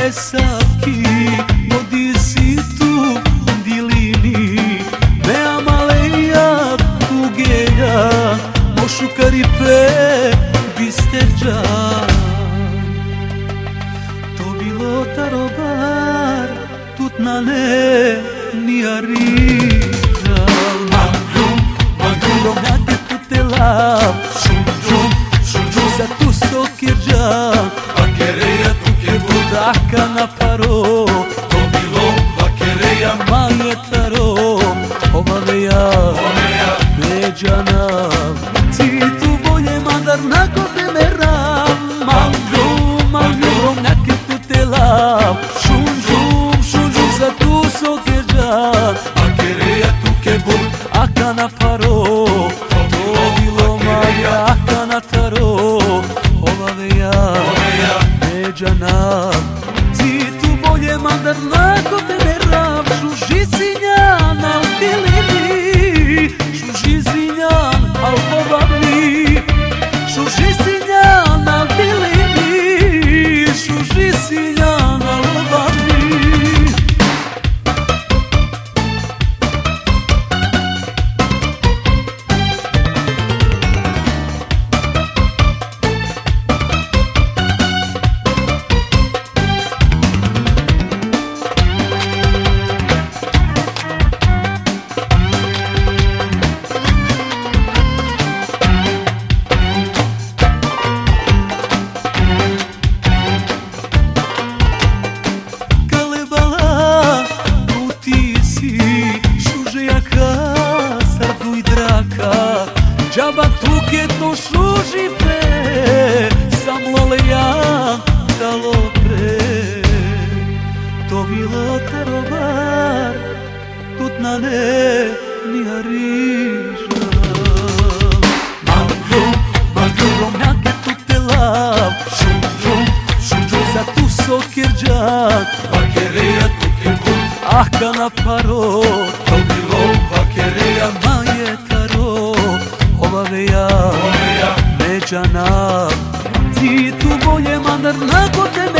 sapki vodi si tu dilini mea maleja tugeja mošu karipe bisteđa to bilo tarobar tutnane niarija magrum magrum nake tutela za tu sokirja Vaquereia tu que Daka na paro Tomilo vaquereia Manje taro Ovaveja Međana Ti tu bolje mandar nako te meram Mangrum nake tutela Šunžum za tu sokirja Vaquereia tu que Aka na paro Tomilo manje Aka na taro Međana Ti tu bolje mandar nako te meram Žužizinjan al dilini Žužizinjan al povabni Žužizinjan al dilini Žužizinjan al povabni Džaba tuke to šuži pe Sam lolejan dalo pre To bilo tarobar Tutnane niariža Mangrum nake tutela Šunžum za tu sokirđak Vaquereia tu que Aka na paro Tomilo vaquereia Manje taro Ovaveja Međana Ti tu bolje mandar nako te